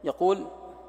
يقول: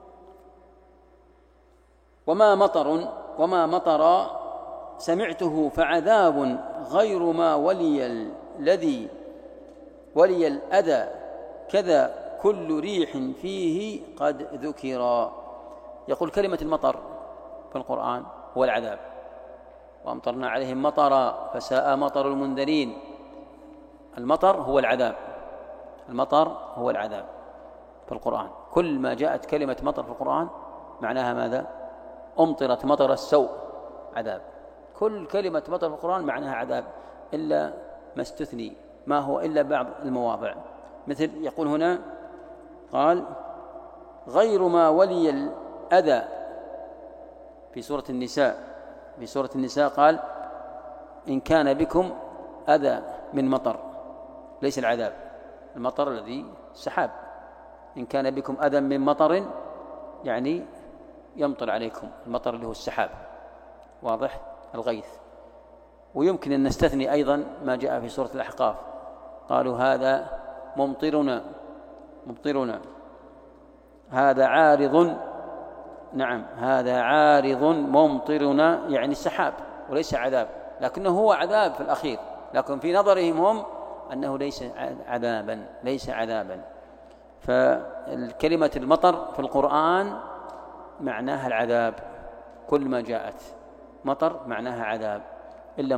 وما مطر سمعته فعذاب غير ما الذي ولي الأذى كذا كل ريح فيه قد ذكر. يقول كلمة المطر في القرآن هو العذاب، وأمطرنا عليهم مطرا فساء مطر المنذرين. المطر هو العذاب، المطر هو العذاب في القرآن. كل ما جاءت كلمة مطر في القرآن معناها ماذا؟ أمطرت مطر السوء، عذاب. كل كلمة مطر في القرآن معناها عذاب، إلا ما استثني، ما هو إلا بعض المواضع. مثل يقول هنا، قال: غير ما ولي الأذى في سورة النساء قال: إن كان بكم أذى من مطر، ليس العذاب، المطر الذي سحاب. إن كان بكم أذى من مطر يعني يمطر عليكم، المطر اللي هو السحاب، واضح، الغيث. ويمكن أن نستثني أيضا ما جاء في سورة الأحقاف، قالوا: هذا ممطرنا هذا عارض، نعم هذا عارض ممطرنا، يعني السحاب وليس عذاب، لكنه هو عذاب في الأخير، لكن في نظرهم هم أنه ليس عذابا. فالكلمة المطر في القرآن معناها العذاب، كل ما جاءت مطر معناها عذاب، إلا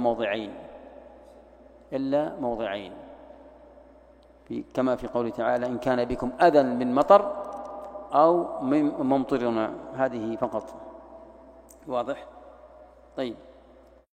موضعين كما في قوله تعالى: إن كان بكم أذى من مطر أو ممطرنا، هذه فقط، واضح. طيب،